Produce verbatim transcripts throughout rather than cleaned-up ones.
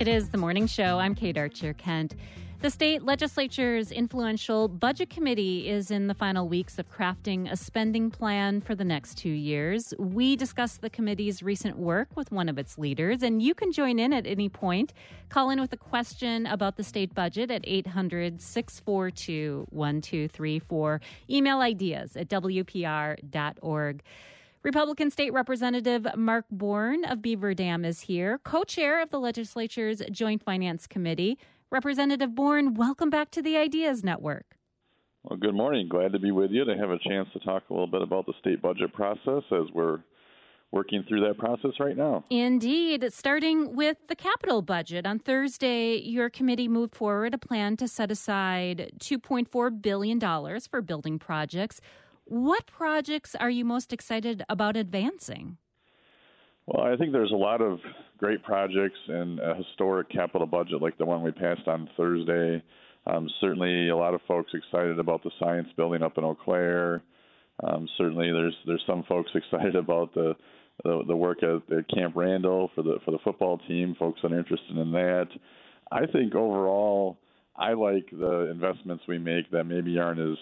It is the morning show. I'm Kate Archer-Kent. The state legislature's influential budget committee is in the final weeks of crafting a spending plan for the next two years. We discuss the committee's recent work with one of its leaders, and you can join in at any point. Call in with a question about the state budget at eight hundred, six four two, one two three four. Email ideas at w p r dot org. Republican State Representative Mark Bourne of Beaver Dam is here, co-chair of the legislature's Joint Finance Committee. Representative Bourne, welcome back to the Ideas Network. Well, good morning. Glad to be with you to have a chance to talk a little bit about the state budget process as we're working through that process right now. Indeed. Starting with the capital budget. On Thursday, your committee moved forward a plan to set aside two point four billion dollars for building projects. What projects are you most excited about advancing? Well, I think there's a lot of great projects and a historic capital budget like the one we passed on Thursday. Um, certainly a lot of folks excited about the science building up in Eau Claire. Um, certainly there's there's some folks excited about the the, the work at, at Camp Randall for the for the football team, folks that are interested in that. I think overall I like the investments we make that maybe aren't as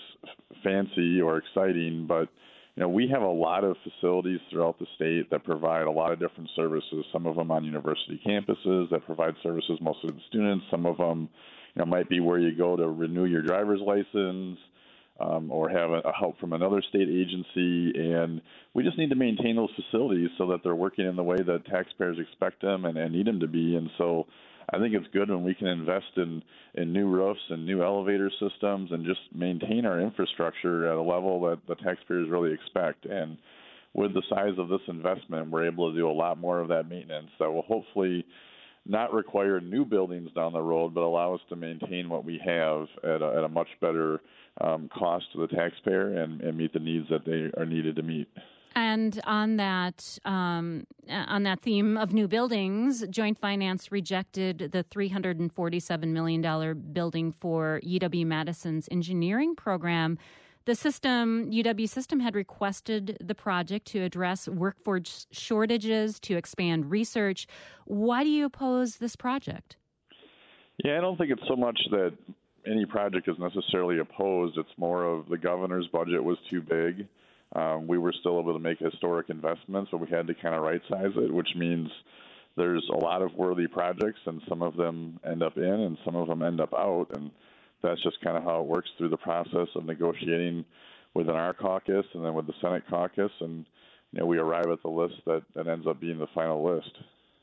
fancy or exciting, but you know, we have a lot of facilities throughout the state that provide a lot of different services, some of them on university campuses that provide services mostly to the students. Some of them, you know, might be where you go to renew your driver's license um, or have a, a help from another state agency. And we just need to maintain those facilities so that they're working in the way that taxpayers expect them and, and need them to be. And so I think it's good when we can invest in, in new roofs and new elevator systems and just maintain our infrastructure at a level that the taxpayers really expect. And with the size of this investment, we're able to do a lot more of that maintenance that will hopefully not require new buildings down the road, but allow us to maintain what we have at a, at a much better um, cost to the taxpayer and, and meet the needs that they are needed to meet. And on that um, on that theme of new buildings, Joint Finance rejected the three hundred forty-seven million dollars building for U W-Madison's engineering program. The system, U W system had requested the project to address workforce shortages, to expand research. Why do you oppose this project? Yeah, I don't think it's so much that any project is necessarily opposed. It's more of the governor's budget was too big. Um, we were still able to make historic investments, but we had to kind of right-size it, which means there's a lot of worthy projects, and some of them end up in and some of them end up out, and that's just kind of how it works through the process of negotiating within our caucus and then with the Senate caucus, and you know, we arrive at the list that, that ends up being the final list.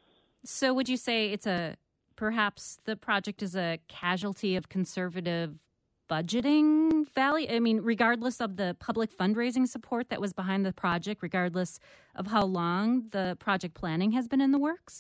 So would you say it's a perhaps the project is a casualty of conservative budgeting value? I mean, regardless of the public fundraising support that was behind the project, regardless of how long the project planning has been in the works?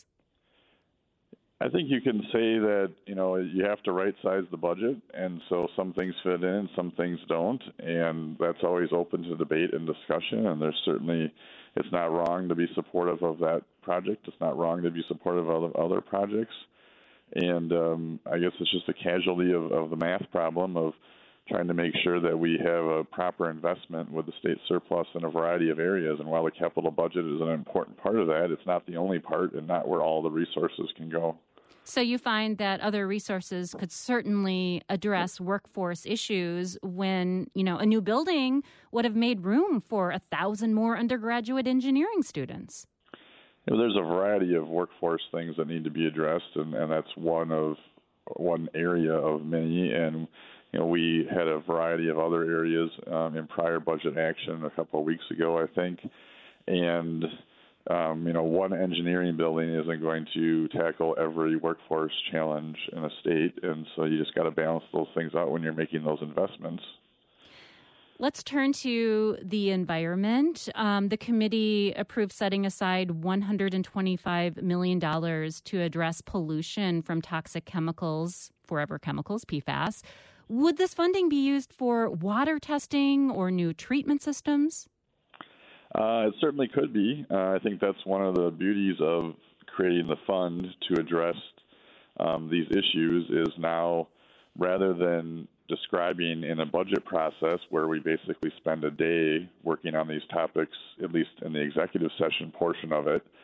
I think you can say that, you know, you have to right-size the budget, and so some things fit in, some things don't, and that's always open to debate and discussion, and there's certainly, it's not wrong to be supportive of that project. It's not wrong to be supportive of other projects. And um, I guess it's just a casualty of, of the math problem of trying to make sure that we have a proper investment with the state surplus in a variety of areas. And while the capital budget is an important part of that, it's not the only part and not where all the resources can go. So you find that other resources could certainly address workforce issues when, you know, a new building would have made room for a thousand more undergraduate engineering students. You know, there's a variety of workforce things that need to be addressed, and, and that's one of one area of many. And you know, we had a variety of other areas um, in prior budget action a couple of weeks ago, I think. And um, you know, one engineering building isn't going to tackle every workforce challenge in a state, and so you just got to balance those things out when you're making those investments. Let's turn to the environment. Um, the committee approved setting aside one hundred twenty-five million dollars to address pollution from toxic chemicals, forever chemicals, P FAS. Would this funding be used for water testing or new treatment systems? Uh, it certainly could be. Uh, I think that's one of the beauties of creating the fund to address um, these issues is now, rather than describing in a budget process where we basically spend a day working on these topics, at least in the executive session portion of it,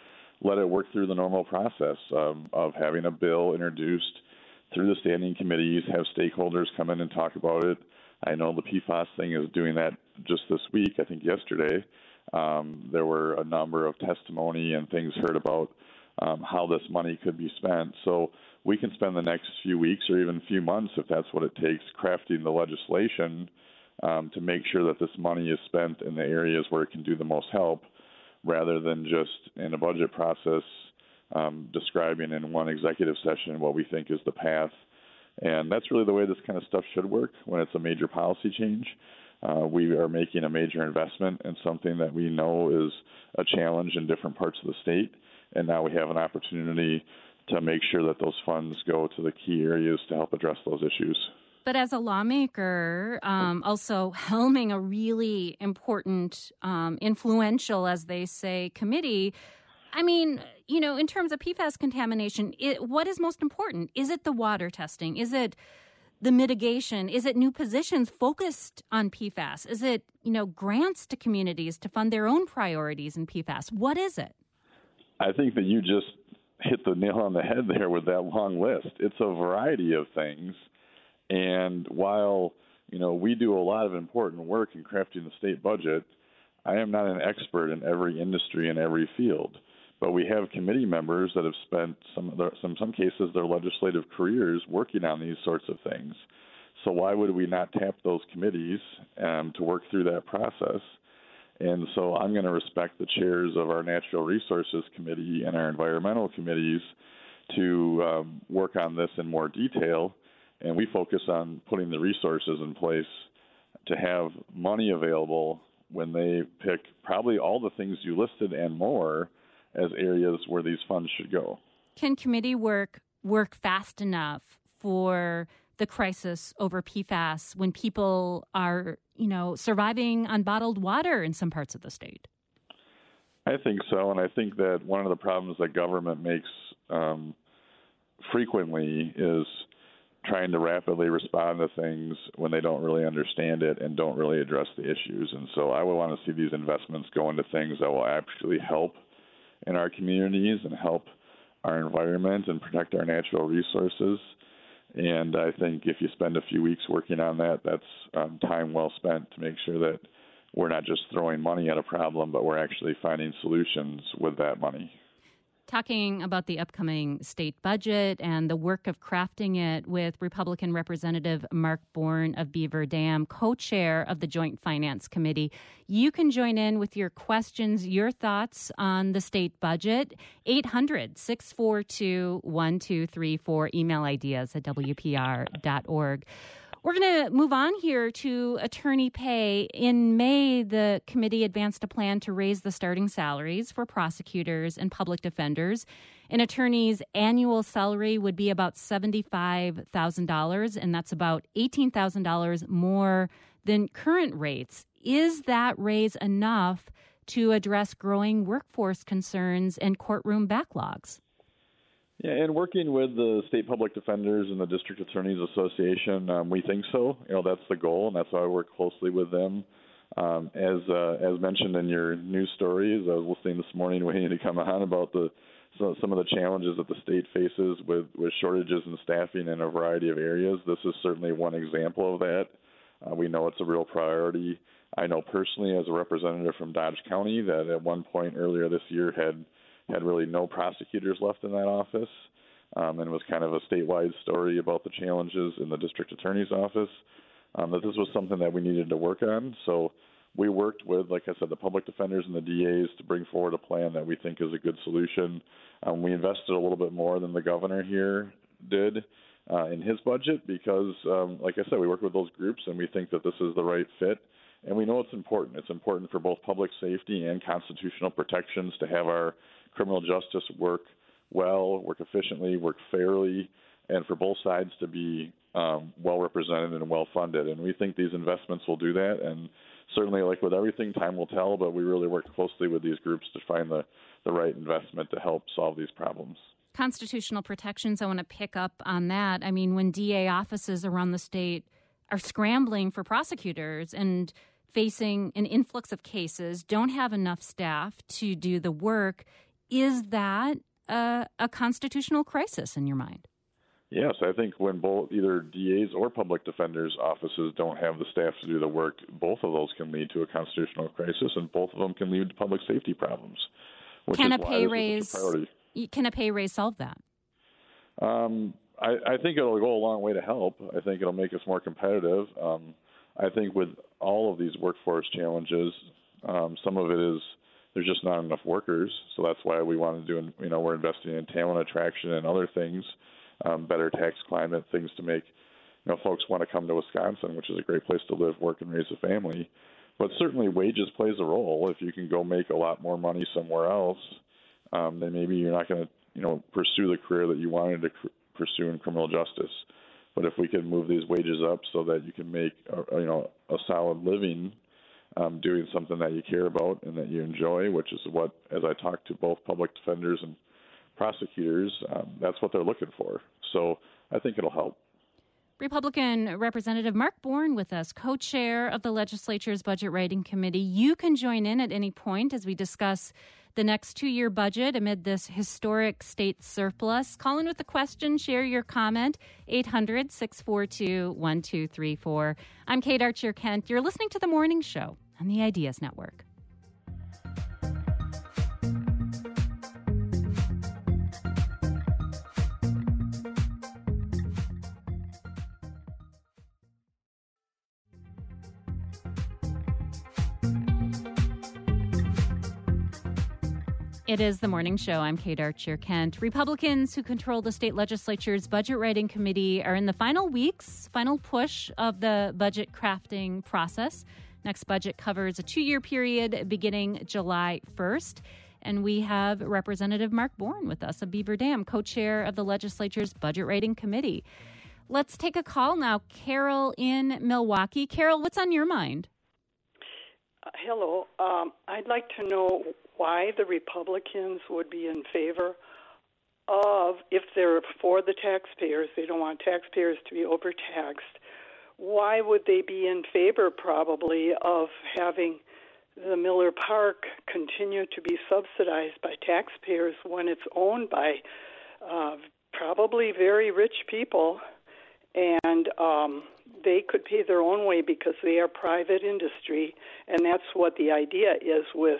let it work through the normal process um, of having a bill introduced through the standing committees, have stakeholders come in and talk about it. I know the P FAS thing is doing that just this week, I think yesterday. Um, there were a number of testimony and things heard about um, how this money could be spent. So we can spend the next few weeks or even few months, if that's what it takes, crafting the legislation um, to make sure that this money is spent in the areas where it can do the most help, rather than just in a budget process um, describing in one executive session what we think is the path. And that's really the way this kind of stuff should work when it's a major policy change. Uh, we are making a major investment in something that we know is a challenge in different parts of the state, and now we have an opportunity to make sure that those funds go to the key areas to help address those issues. But as a lawmaker, um, also helming a really important, um, influential, as they say, committee, I mean, you know, in terms of P FAS contamination, it, what is most important? Is it the water testing? Is it the mitigation? Is it new positions focused on P FAS? Is it, you know, grants to communities to fund their own priorities in P FAS? What is it? I think that you just hit the nail on the head there with that long list. It's a variety of things. And while, you know, we do a lot of important work in crafting the state budget, I am not an expert in every industry and every field. But we have committee members that have spent some, of their, some, some cases, their legislative careers working on these sorts of things. So why would we not tap those committees um, to work through that process? And so I'm going to respect the chairs of our Natural Resources Committee and our environmental committees to um, work on this in more detail. And we focus on putting the resources in place to have money available when they pick probably all the things you listed and more as areas where these funds should go. Can committee work work fast enough for the crisis over P FAS when people are, you know, surviving on bottled water in some parts of the state? I think so, and I think that one of the problems that government makes um, frequently is trying to rapidly respond to things when they don't really understand it and don't really address the issues. And so I would want to see these investments go into things that will actually help in our communities and help our environment and protect our natural resources. And I think if you spend a few weeks working on that, that's um, time well spent to make sure that we're not just throwing money at a problem, but we're actually finding solutions with that money. Talking about the upcoming state budget and the work of crafting it with Republican Representative Mark Bourne of Beaver Dam, co-chair of the Joint Finance Committee. You can join in with your questions, your thoughts on the state budget. eight hundred, six four two, one two three four. Email ideas at W P R dot org. We're going to move on here to attorney pay. In May, the committee advanced a plan to raise the starting salaries for prosecutors and public defenders. An attorney's annual salary would be about seventy-five thousand dollars, and that's about eighteen thousand dollars more than current rates. Is that raise enough to address growing workforce concerns and courtroom backlogs? Yeah, and working with the state public defenders and the District Attorneys Association, um, we think so. You know, that's the goal, and that's why I work closely with them. Um, as uh, as mentioned in your news stories, I was listening this morning waiting to come on about the so, some of the challenges that the state faces with, with shortages in staffing in a variety of areas. This is certainly one example of that. Uh, we know it's a real priority. I know personally as a representative from Dodge County that at one point earlier this year had had really no prosecutors left in that office, um, and it was kind of a statewide story about the challenges in the district attorney's office, um, that this was something that we needed to work on. So we worked with, like I said, the public defenders and the D As to bring forward a plan that we think is a good solution. Um, we invested a little bit more than the governor here did uh, in his budget because, um, like I said, we work with those groups, and we think that this is the right fit. And we know it's important. It's important for both public safety and constitutional protections to have our criminal justice work well, work efficiently, work fairly, and for both sides to be um, well represented and well funded. And we think these investments will do that. And certainly, like with everything, time will tell, but we really work closely with these groups to find the, the right investment to help solve these problems. Constitutional protections, I want to pick up on that. I mean, when D A offices around the state are scrambling for prosecutors and facing an influx of cases, don't have enough staff to do the work, Is that a, a constitutional crisis in your mind? Yes, I think when both either D As or public defenders' offices don't have the staff to do the work, both of those can lead to a constitutional crisis, and both of them can lead to public safety problems. Which Can is a why pay this is raise? such a priority. Can a pay raise solve that? Um, I, I think it'll go a long way to help. I think it'll make us more competitive. Um, I think with all of these workforce challenges, um, some of it is there's just not enough workers, so that's why we want to do. You know, we're investing in talent attraction and other things. Um, better tax climate, things to make you know folks want to come to Wisconsin, which is a great place to live, work, and raise a family. But certainly wages plays a role. If you can go make a lot more money somewhere else, um, then maybe you're not going to you know pursue the career that you wanted to cr- pursue in criminal justice. But if we can move these wages up so that you can make a, you know a solid living um, doing something that you care about and that you enjoy, which is what, as I talk to both public defenders and prosecutors, um, that's what they're looking for. So I think it'll help. Republican Representative Mark Bourne with us, co-chair of the legislature's Budget Writing Committee. You can join in at any point as we discuss the next two-year budget amid this historic state surplus. Call in with a question, share your comment, eight hundred, six four two, one two three four. I'm Kate Archer-Kent. You're listening to The Morning Show on the Ideas Network. It is The Morning Show. I'm Kate Archer-Kent. Republicans who control the state legislature's Budget Writing Committee are in the final weeks, final push of the budget crafting process. Next budget covers a two-year period beginning July first. And we have Representative Mark Bourne with us of Beaver Dam, co-chair of the legislature's Budget Writing Committee. Let's take a call now. Carol in Milwaukee. Carol, what's on your mind? Uh, hello. Um, I'd like to know why the Republicans would be in favor of, if they're for the taxpayers, they don't want taxpayers to be overtaxed, why would they be in favor probably of having the Miller Park continue to be subsidized by taxpayers when it's owned by uh, probably very rich people, and um, they could pay their own way because they are private industry, and that's what the idea is with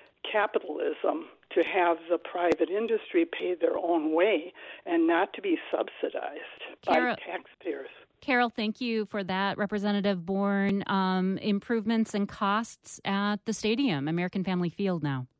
capitalism, to have the private industry pay their own way and not to be subsidized Carol, by taxpayers. Carol, thank you for that. Representative Bourne, um, improvements and costs at the stadium, American Family Field now.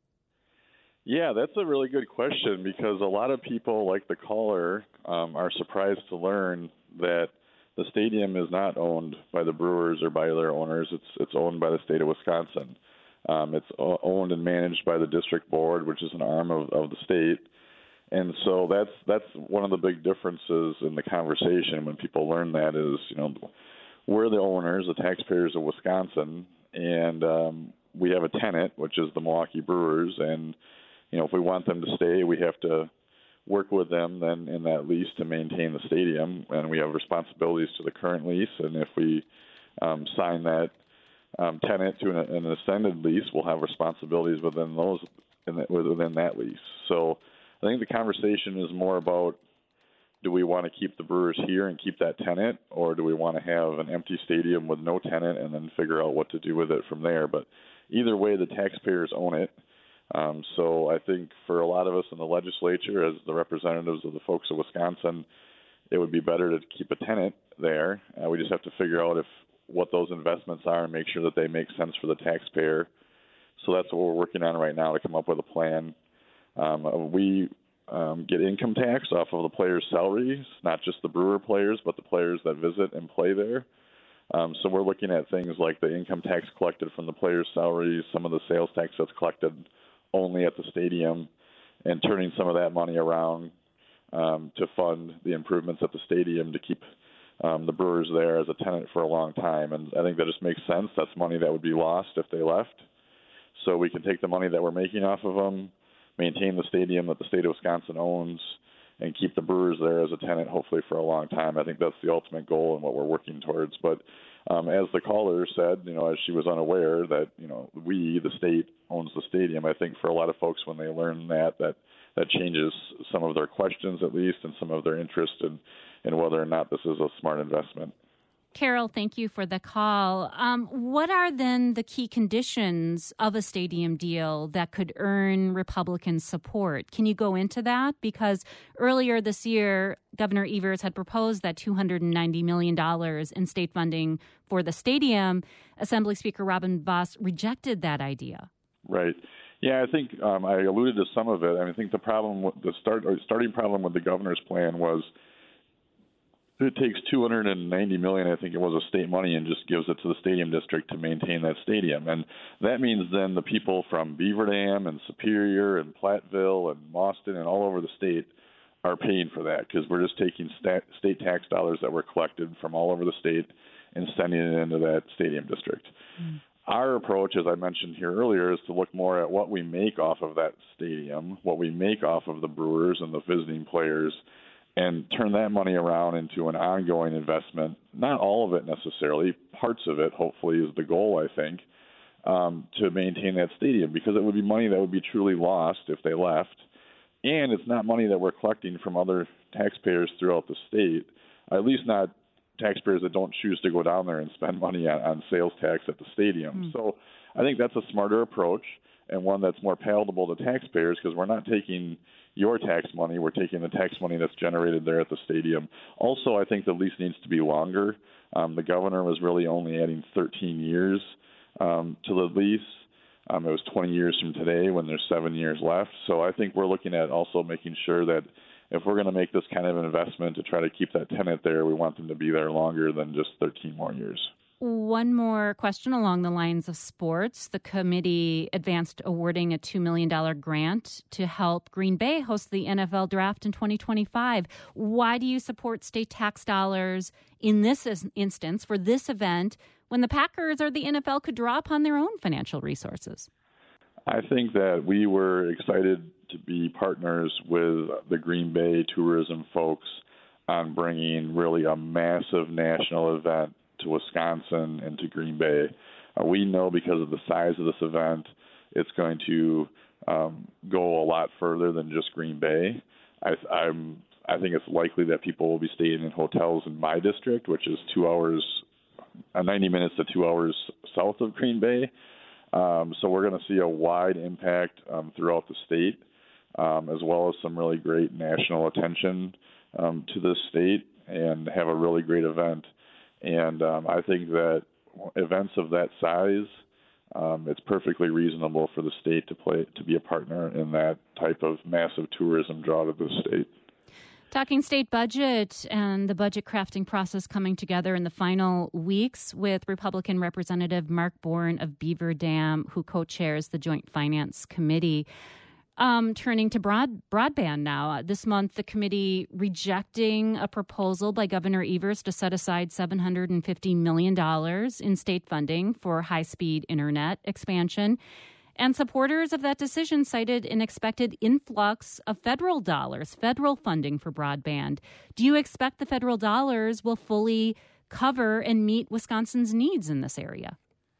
Yeah, that's a really good question because a lot of people, like the caller, um, are surprised to learn that the stadium is not owned by the Brewers or by their owners. It's it's owned by the state of Wisconsin. Um, it's owned and managed by the district board, which is an arm of, of the state. And so that's that's one of the big differences in the conversation when people learn that is, you know, we're the owners, the taxpayers of Wisconsin, and um, we have a tenant, which is the Milwaukee Brewers. And, you know, if we want them to stay, we have to work with them then in that lease to maintain the stadium. And we have responsibilities to the current lease. And if we um, sign that Um, tenant to an, an extended lease will have responsibilities within those in the, within that lease. So I think the conversation is more about, do we want to keep the Brewers here and keep that tenant, or do we want to have an empty stadium with no tenant and then figure out what to do with it from there? But either way, the taxpayers own it. Um, so I think for a lot of us in the legislature, as the representatives of the folks of Wisconsin, it would be better to keep a tenant there. Uh, we just have to figure out if what those investments are and make sure that they make sense for the taxpayer. So that's what we're working on right now to come up with a plan. Um, we um, get income tax off of the players' salaries, not just the Brewer players, but the players that visit and play there. Um, so we're looking at things like the income tax collected from the players' salaries, some of the sales tax that's collected only at the stadium, and turning some of that money around um, to fund the improvements at the stadium to keep Um, the Brewers there as a tenant for a long time. And I think that just makes sense. That's money that would be lost if they left. So we can take the money that we're making off of them, maintain the stadium that the state of Wisconsin owns, and keep the Brewers there as a tenant hopefully for a long time. I think that's the ultimate goal and what we're working towards. But um, as the caller said, you know, as she was unaware that, you know, we, the state, owns the stadium. I think for a lot of folks, when they learn that, that that changes some of their questions, at least, and some of their interest in, in whether or not this is a smart investment. Carol, thank you for the call. Um, what are then the key conditions of a stadium deal that could earn Republican support? Can you go into that? Because earlier this year, Governor Evers had proposed that two hundred ninety million dollars in state funding for the stadium. Assembly Speaker Robin Vos rejected that idea. Right. Yeah, I think um, I alluded to some of it. I, mean, I think the problem, with the start, or starting problem with the governor's plan was it takes two hundred ninety million dollars, I think it was, of state money and just gives it to the stadium district to maintain that stadium. And that means then the people from Beaver Dam and Superior and Platteville and Mauston and all over the state are paying for that because we're just taking stat, state tax dollars that were collected from all over the state and sending it into that stadium district. Mm. Our approach, as I mentioned here earlier, is to look more at what we make off of that stadium, what we make off of the Brewers and the visiting players, and turn that money around into an ongoing investment. Not all of it necessarily, parts of it hopefully is the goal, I think, um, to maintain that stadium, because it would be money that would be truly lost if they left. And it's not money that we're collecting from other taxpayers throughout the state, at least not taxpayers that don't choose to go down there and spend money on, on sales tax at the stadium. Mm. So I think that's a smarter approach and one that's more palatable to taxpayers because we're not taking your tax money, we're taking the tax money that's generated there at the stadium. Also, I think the lease needs to be longer. Um, the governor was really only adding thirteen years um, to the lease. Um, it was twenty years from today when there's seven years left. So I think we're looking at also making sure that if we're going to make this kind of an investment to try to keep that tenant there, we want them to be there longer than just thirteen more years. One more question along the lines of sports. The committee advanced awarding a two million dollars grant to help Green Bay host the N F L draft in twenty twenty-five. Why do you support state tax dollars in this instance for this event when the Packers or the N F L could draw upon their own financial resources? I think that we were excited to be partners with the Green Bay tourism folks on bringing really a massive national event to Wisconsin and to Green Bay. Uh, we know because of the size of this event, it's going to um, go a lot further than just Green Bay. I, I'm, I think it's likely that people will be staying in hotels in my district, which is two hours, uh, ninety minutes to two hours south of Green Bay. Um, so we're going to see a wide impact um, throughout the state, um, as well as some really great national attention um, to this state and have a really great event. And um, I think that events of that size, um, it's perfectly reasonable for the state to play to be a partner in that type of massive tourism draw to the state. Talking state budget and the budget crafting process coming together in the final weeks with Republican Representative Mark Bourne of Beaver Dam, who co-chairs the Joint Finance Committee. Um, turning to broad, broadband now. This month, the committee rejecting a proposal by Governor Evers to set aside seven hundred fifty million dollars in state funding for high-speed internet expansion. And supporters of that decision cited an expected influx of federal dollars, federal funding for broadband. Do you expect the federal dollars will fully cover and meet Wisconsin's needs in this area?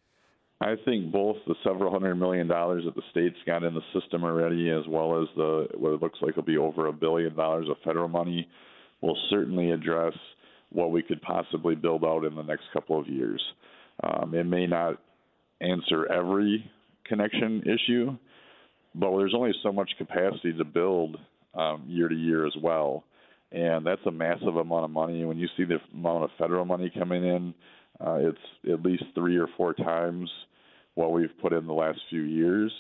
I think both the several hundred million dollars that the state's got in the system already, as well as the what it looks like will be over a billion dollars of federal money, will certainly address what we could possibly build out in the next couple of years. Um, it may not answer every connection issue, but there's only so much capacity to build um, year to year as well. And that's a massive amount of money. When you see the amount of federal money coming in, uh, it's at least three or four times what we've put in the last few years.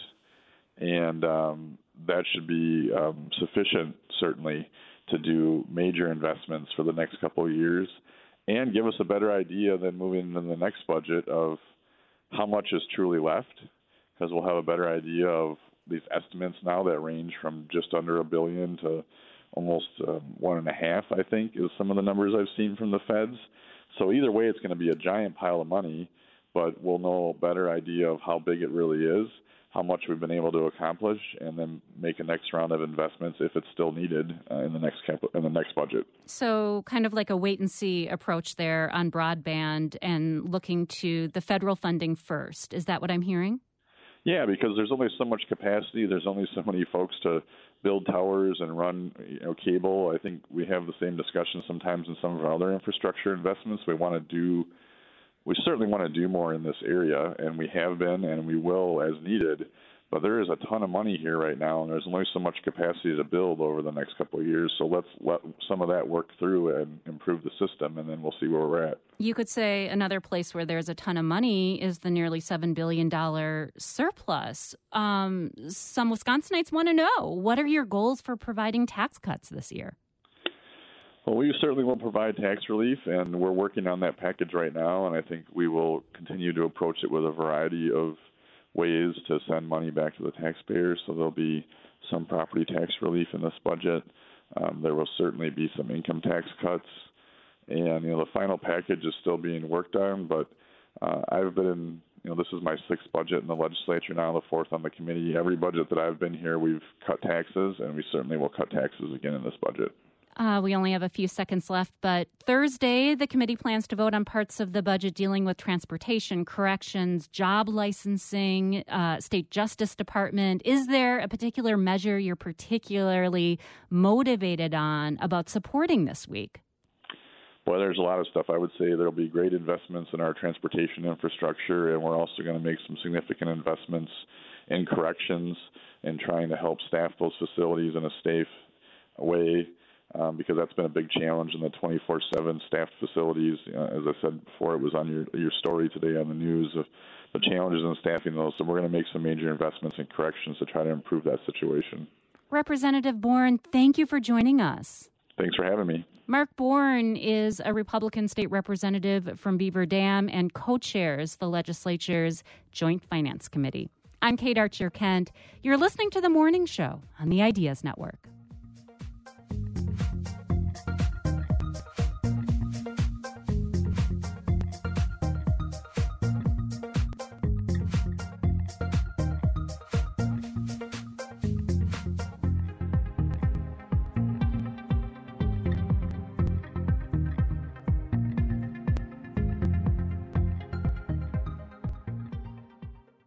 And um, that should be um, sufficient, certainly, to do major investments for the next couple of years and give us a better idea than moving into the next budget of how much is truly left, because we'll have a better idea of these estimates now that range from just under a billion to almost um, one and a half, I think, is some of the numbers I've seen from the feds. So either way, it's going to be a giant pile of money, but we'll know a better idea of how big it really is. how much we've been able to accomplish, and then make a next round of investments if it's still needed uh, in the next cap- in the next budget. So kind of like a wait-and-see approach there on broadband and looking to the federal funding first. Is that what I'm hearing? Yeah, because there's only so much capacity. There's only so many folks to build towers and run you know, cable. I think we have the same discussion sometimes in some of our other infrastructure investments. We want to do We certainly want to do more in this area, and we have been, and we will as needed. But there is a ton of money here right now, and there's only so much capacity to build over the next couple of years. So let's let some of that work through and improve the system, and then we'll see where we're at. You could say another place where there's a ton of money is the nearly seven billion dollars surplus. Um, some Wisconsinites want to know, what are your goals for providing tax cuts this year? Well, we certainly will provide tax relief, and we're working on that package right now, and I think we will continue to approach it with a variety of ways to send money back to the taxpayers. So there'll be some property tax relief in this budget. Um, there will certainly be some income tax cuts, and you know the final package is still being worked on, but uh, I've been you know, this is my sixth budget in the legislature now, the fourth on the committee. Every budget that I've been here, we've cut taxes, and we certainly will cut taxes again in this budget. Uh, we only have a few seconds left, but Thursday, the committee plans to vote on parts of the budget dealing with transportation, corrections, job licensing, uh, state justice department. Is there a particular measure you're particularly motivated on about supporting this week? Well, there's a lot of stuff. I would say there'll be great investments in our transportation infrastructure, and we're also going to make some significant investments in corrections and trying to help staff those facilities in a safe way. Um, because that's been a big challenge in the twenty-four seven staffed facilities. Uh, as I said before, it was on your your story today on the news of the challenges in staffing those. So we're going to make some major investments in corrections to try to improve that situation. Representative Bourne, thank you for joining us. Thanks for having me. Mark Bourne is a Republican state representative from Beaver Dam and co-chairs the legislature's Joint Finance Committee. I'm Kate Archer Kent. You're listening to The Morning Show on the Ideas Network.